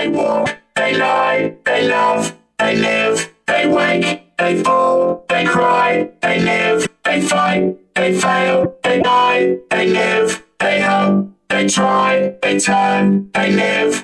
They walk, they lie, they love, they live, they wake, they fall, they cry, they live, they fight, they fail, they die, they live, they hope, they try, they turn, they live.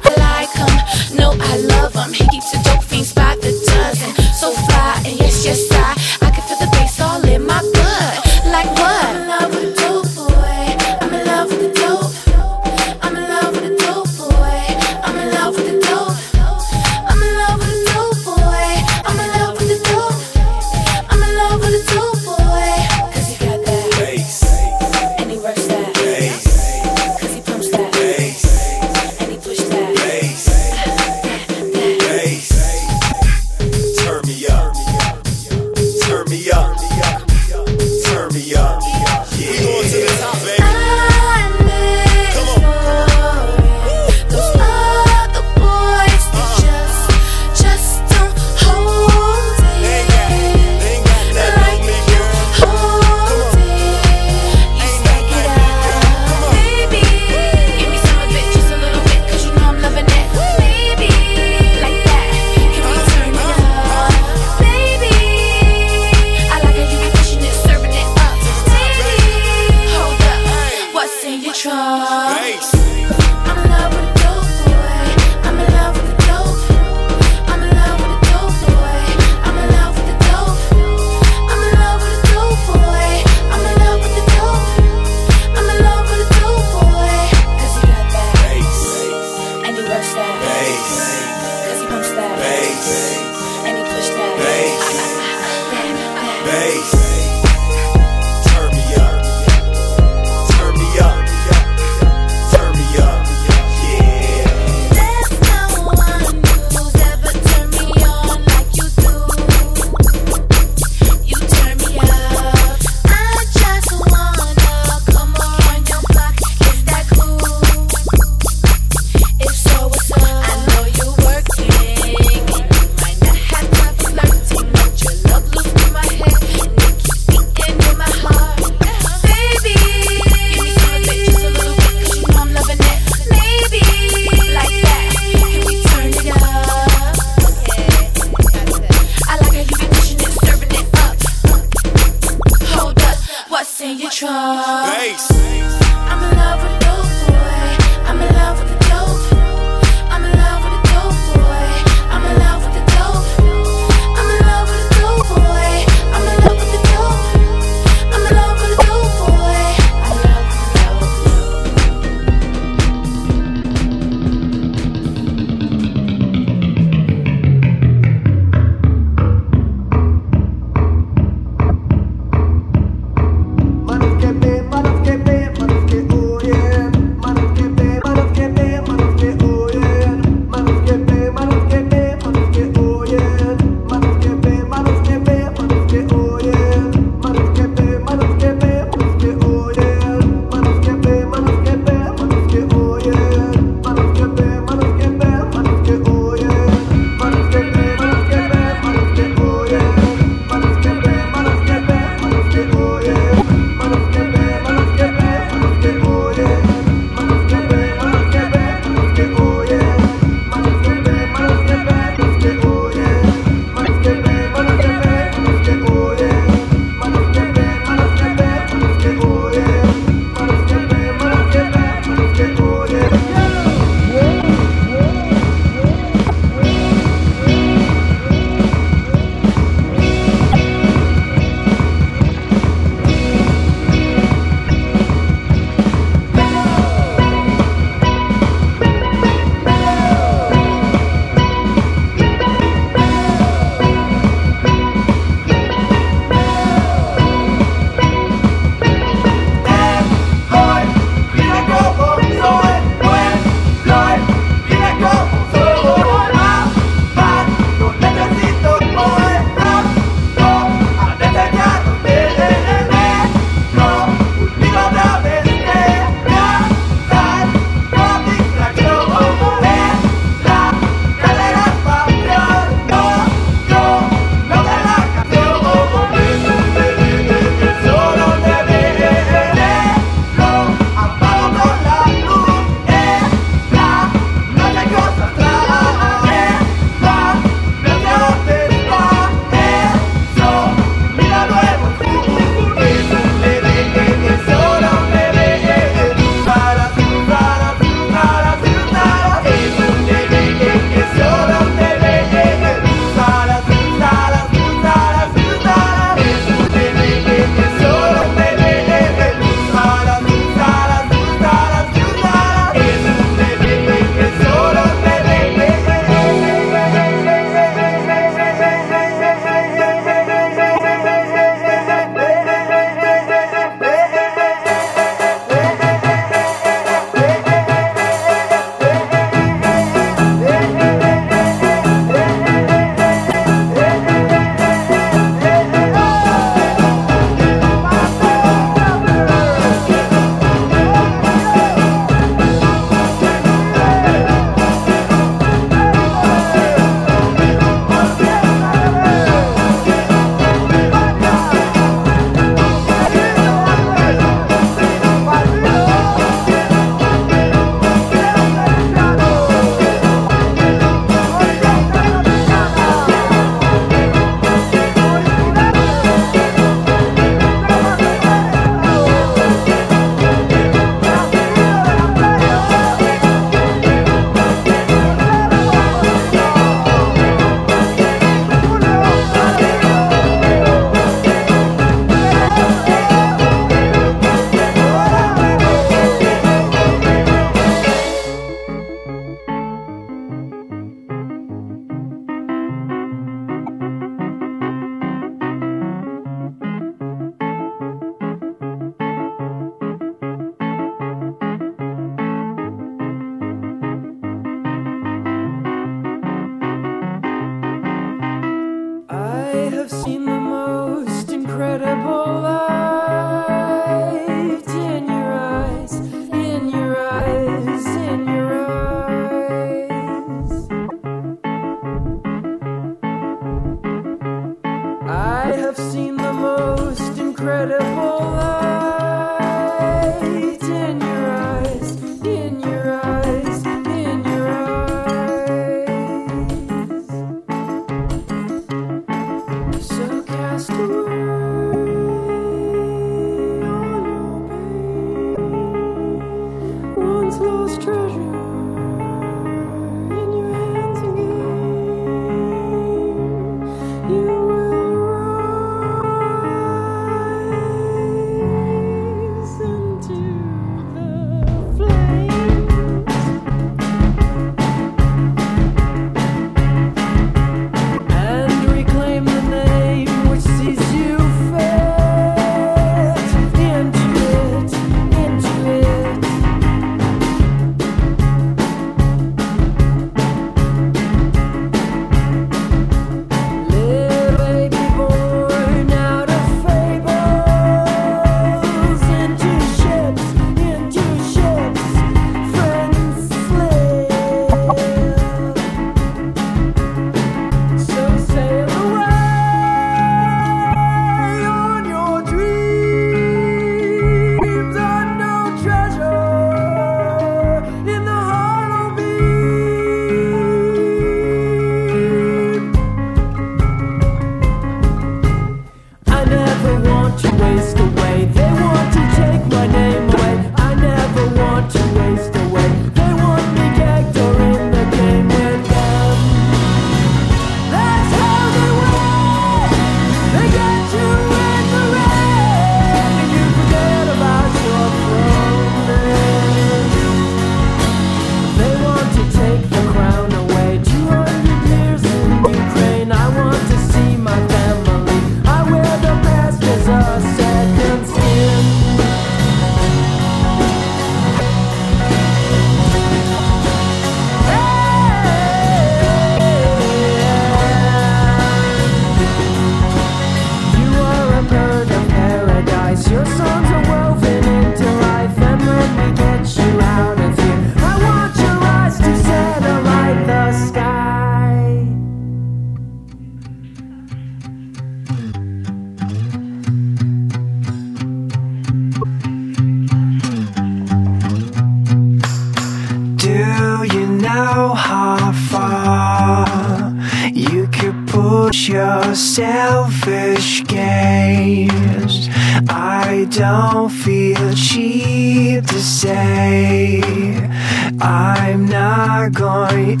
your selfish games. I don't feel cheap to say I'm not going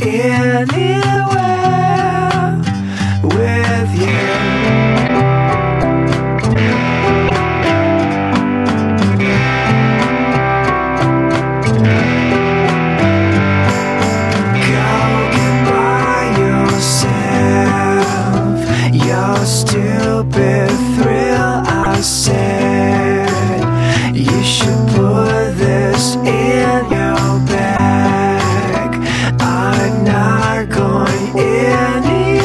anywhere with you. Your stupid thrill, I said you should put this in your bag. I'm not going anywhere.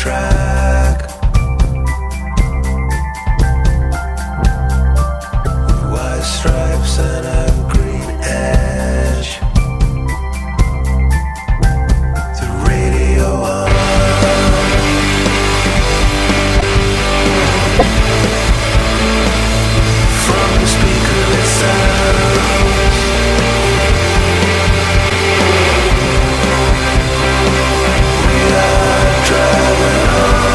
track. White stripes and a green edge. The radio on. From the speaker it sounds. We are driving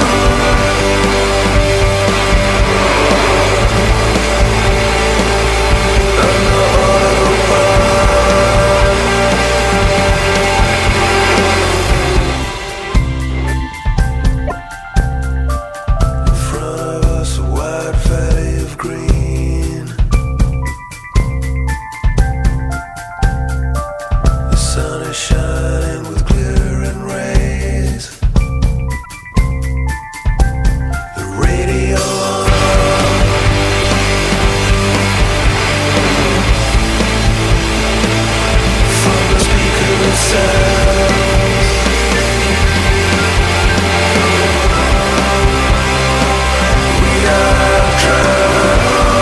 shining with glittering rays. The radio on. From the speaker it sounds. We are driving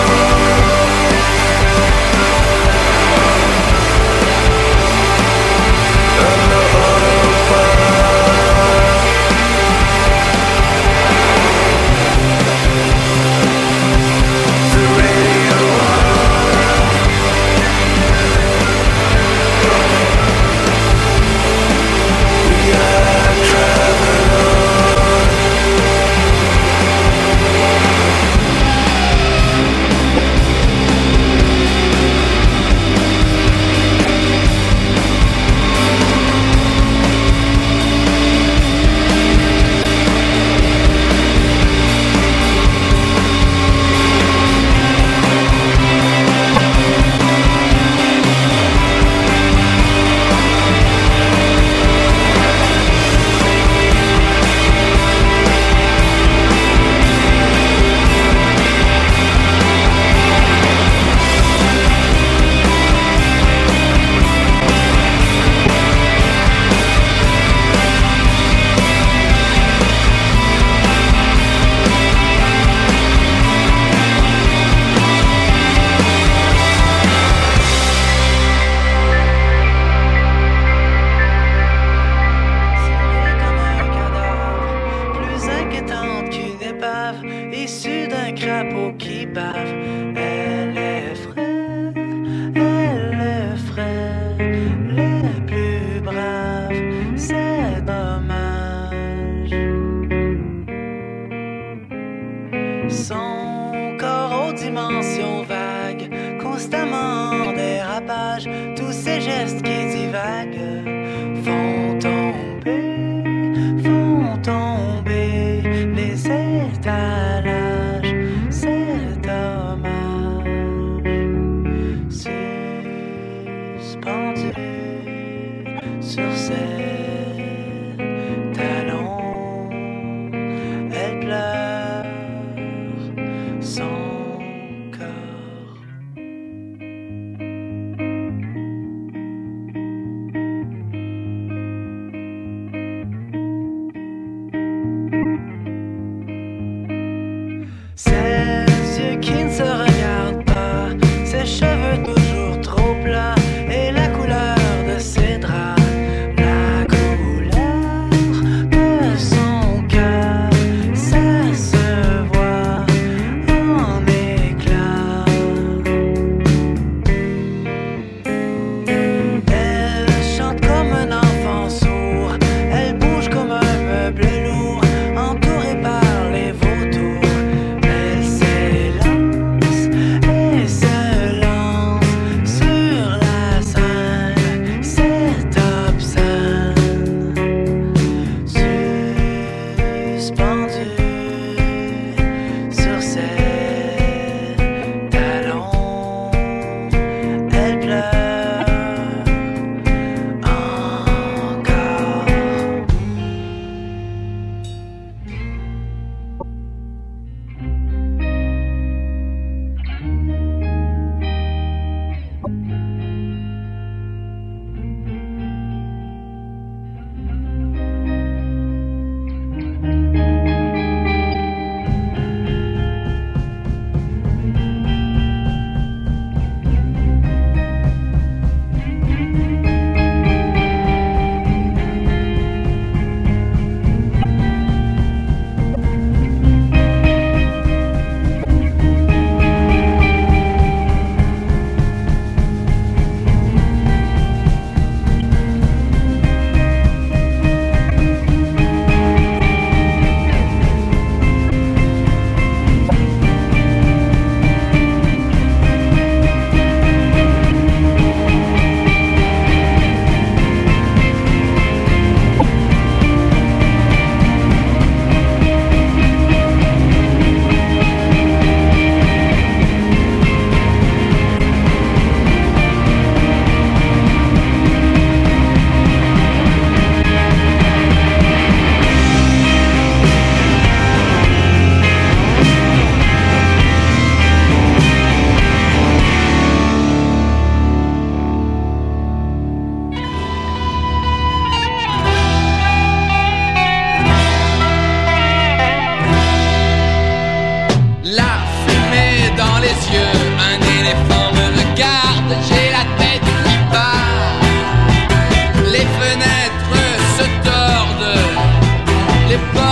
issue d'un crapaud qui bave. Elle est frère, les plus braves, c'est dommage. Son corps aux dimensions vagues, constamment dérapage, tous ces gestes qui divaguent font tomber les étalages, c'est dommage. Suspendu sur ses talons, elle pleure son corps. Ses yeux qui ne se regardent pas, ses cheveux toujours trop plats et la couleur de ses draps, la couleur de son cœur, ça se voit en éclats. Elle chante comme un enfant sourd, elle bouge comme un meuble lourd, entourée par les vautours. Elle s'élance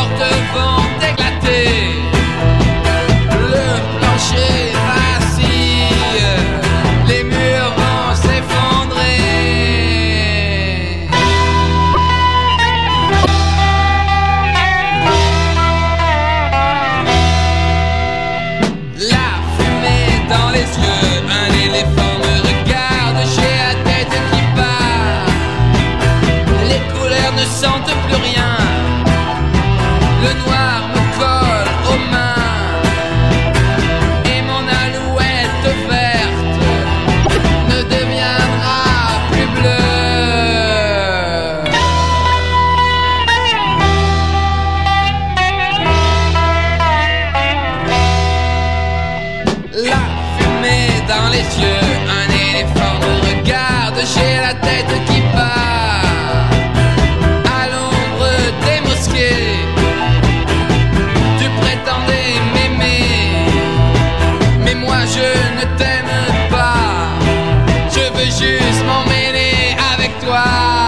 portes vont éclater. Le plancher vacille, les murs vont s'effondrer. La fumée dans les yeux, un éléphant me regarde, j'ai la tête qui part. Les couleurs ne sentent plus rien, le noir me colle aux mains, et mon alouette verte ne deviendra plus bleue. La fumée dans les yeux, un éléphant me regarde, j'ai la tête qui part. À l'ombre des mosquées, tu prétendais m'aimer, mais moi je ne t'aime pas. Je veux juste m'emmêler avec toi.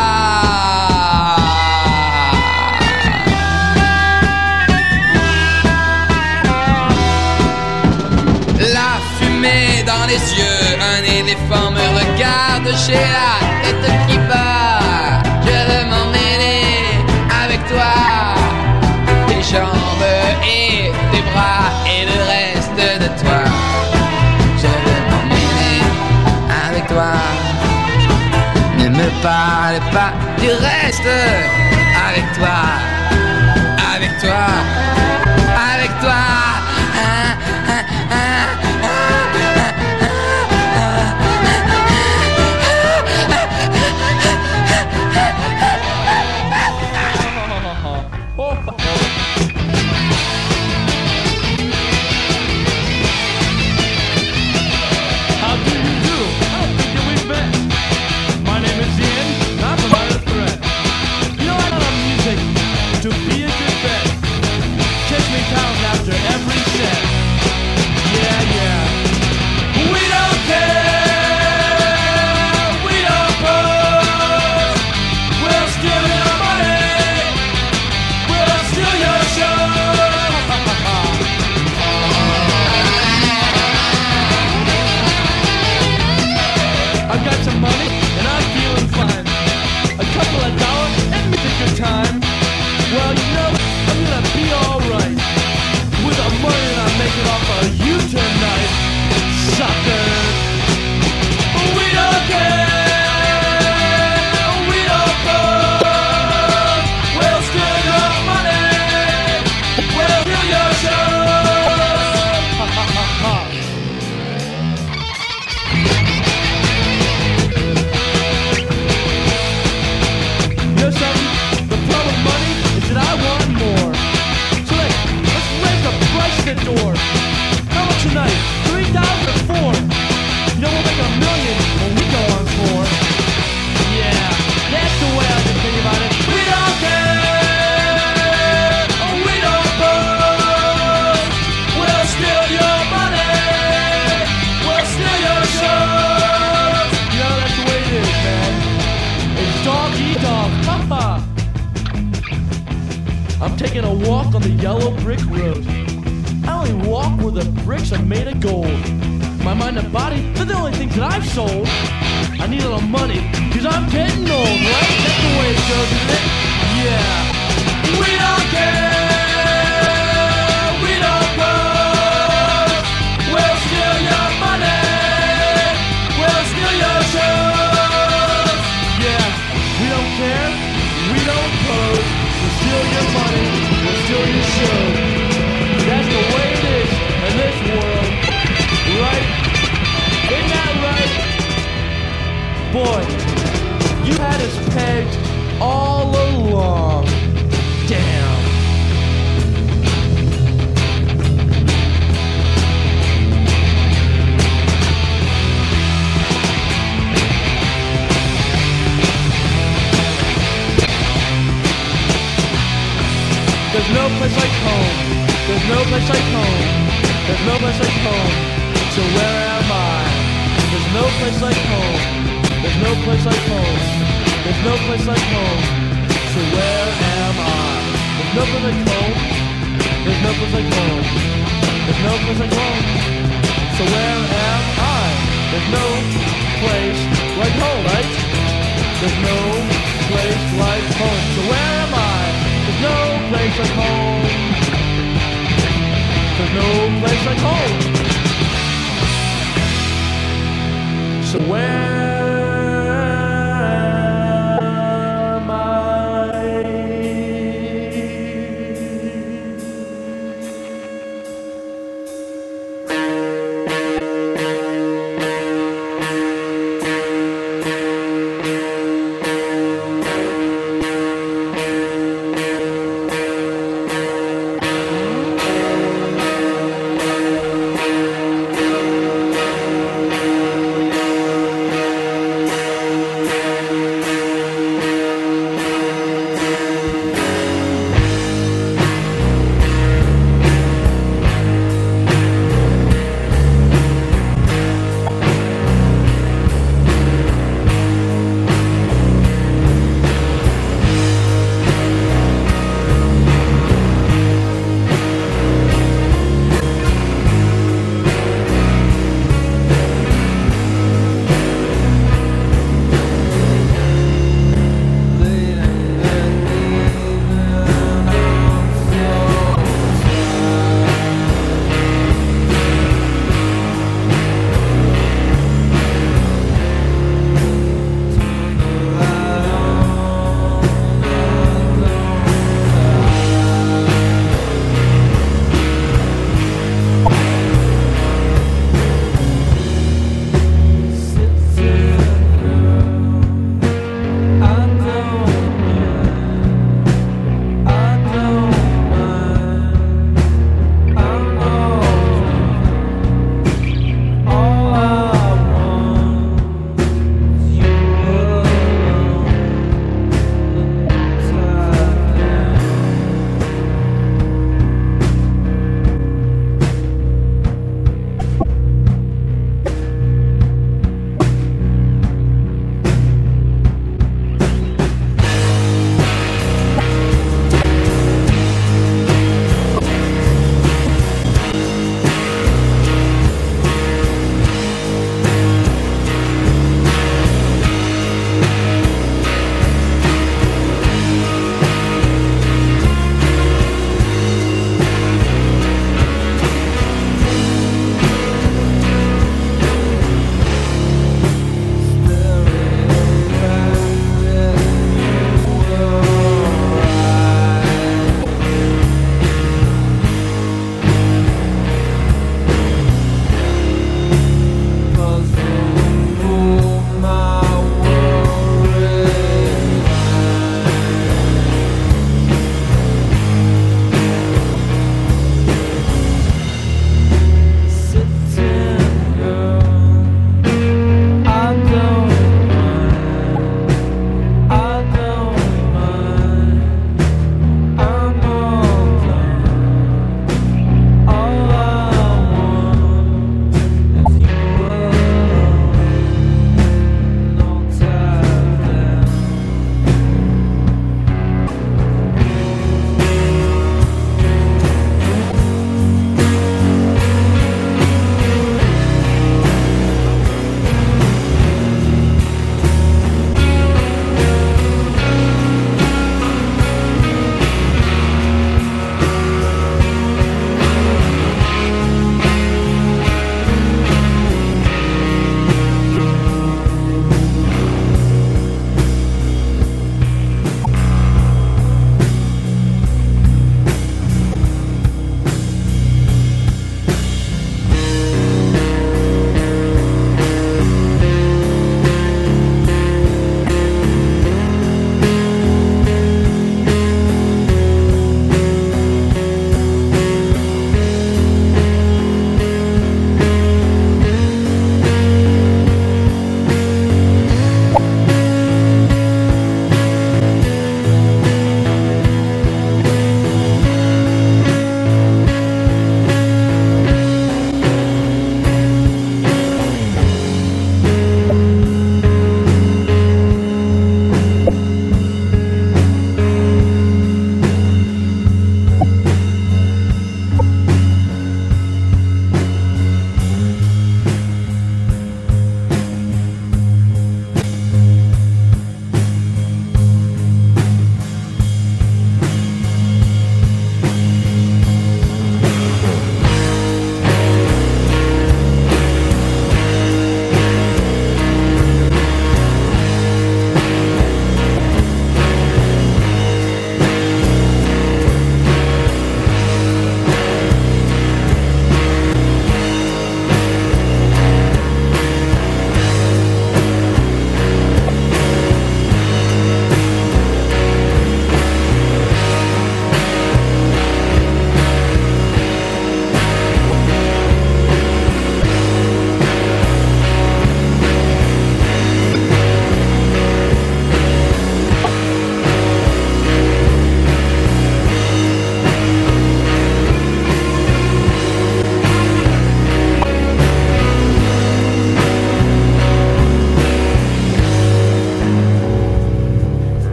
La fumée dans les yeux, un éléphant me regarde, j'ai la tête qui bat. Je veux m'emmêler avec toi, tes jambes et tes bras et le reste de toi. Je veux m'emmêler avec toi. Ne me parle pas du reste. Avec toi, avec toi, avec toi. How do you do? I don't think that we've met. My name is Ian, and I'm the minor threat. You know I love music to be a good bet. Catch me counting after every set. Yeah, yeah. We don't care. We don't pose. We'll steal your money. We'll steal your show. I've got some money and I'm feeling fine. A couple of dollars and it's a good time. Well, you know, I'm gonna be alright with the money that I'm making off of you tonight, sucker. We don't care. We don't pose. We'll steal your money. We'll steal your show. Ha ha ha ha. You know something? The problem with money is that I want more. So let's raise the price at the door. How much tonight? 3,004. You know we'll make $1 million when we go on tour. Yeah, that's the way I can think about it. We don't care. We don't pose. We'll steal your money. We'll steal your shows. You know that's the way it is, man. It's dog eat dog. Ha ha. I'm taking a walk on the yellow brick road. I only walk where the bricks are made of gold. My mind and body, they're the only things that I've sold. I need a little money, cause I'm getting old, right? That's the way it goes, isn't it? Yeah. We don't care. We don't pose. We'll steal your money. We'll steal your shows. Yeah. We don't care. We don't pose. We'll steal your money. We'll steal your shows. That's the way it is in this world. Right? Isn't that right? Boy, you had us pegged all along. Damn. There's no place like home. There's no place like home. There's no place like home. So where am I? There's no place like home. There's no place like home. There's no place like home. So where am I? There's no place like home. There's no place like home. There's no place like home. So where am I? There's no place like home, right? There's no place like home. So where am I? There's no place like home. There's no place like home. So where am I?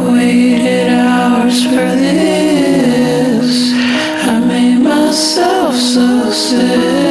waited hours for this. I made myself so sick.